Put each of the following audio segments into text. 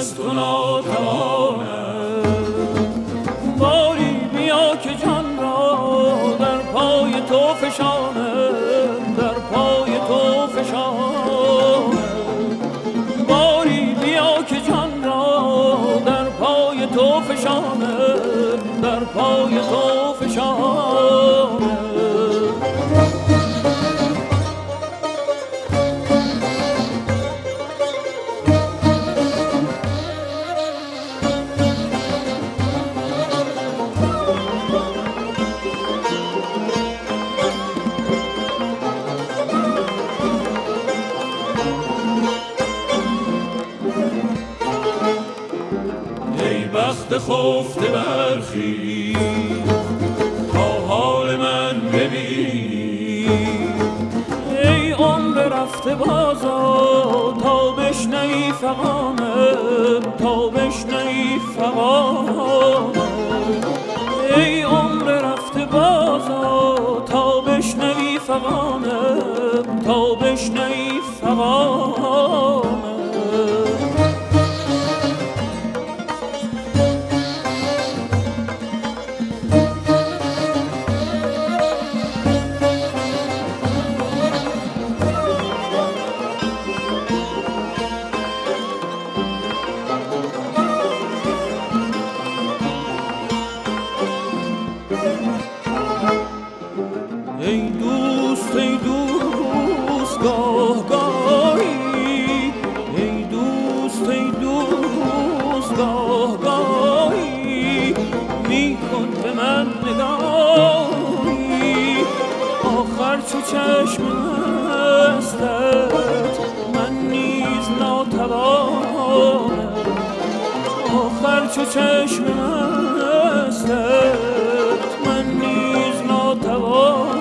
از تو ناتوانم. باری بیا که جان را در پای تو فشانم، در پای تو فشانم. باری بیا که جان را در پای تو فشانم، در پای تو فشانم. بخت خفته برخی تا حال من ببینی. ای عمر رفته بازا تا بشنوی فغانم، تا بشنوی فغانم. ای عمر رفته بازا تا بشنوی فغانم، تا بشنوی فغانم. ای دوست گاه گاهی، ای دوست گاه گاهی میکن به من نگاهی. آخر چو چشم هستت من نیز ناتوانم. آخر چو چشم هستت من نیز ناتوانم.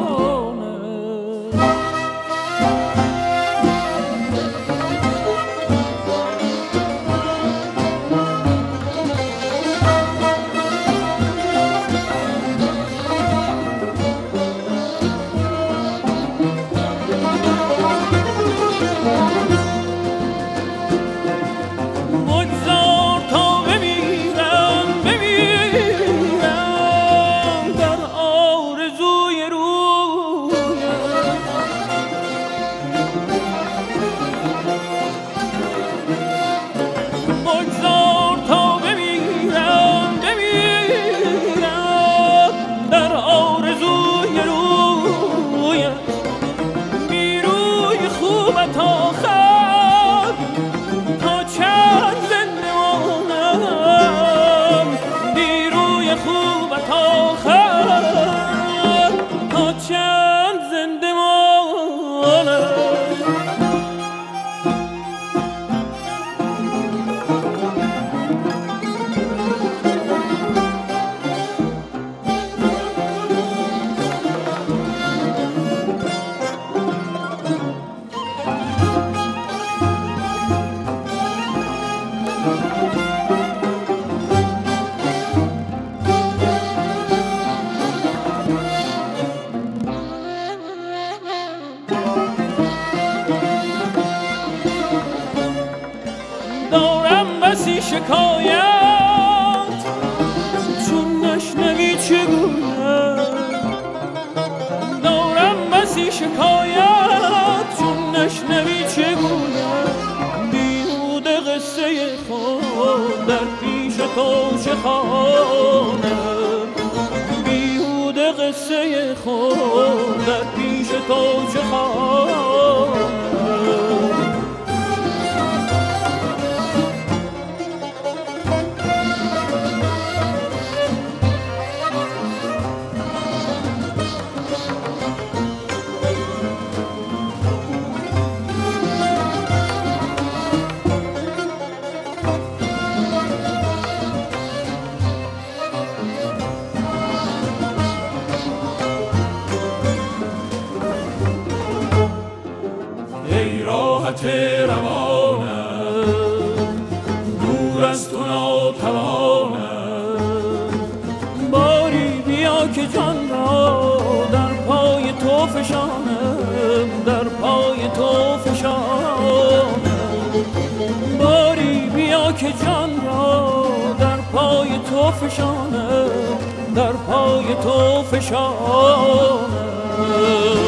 شکایت چون نشنوی چگویم. دارم بسی شکایت چون نشنوی چگویم. بیهوده قصه خود در پیش تو چه خوانم. بیهوده قصه خود در پیش تو چه خوانم. راحت روانم دور از تو ناتوانم. باری بیا که جان را در پای تو فشانم، در پای تو فشانم. باری بیا بیا که جان را در پای تو فشانم، در پای تو فشانم.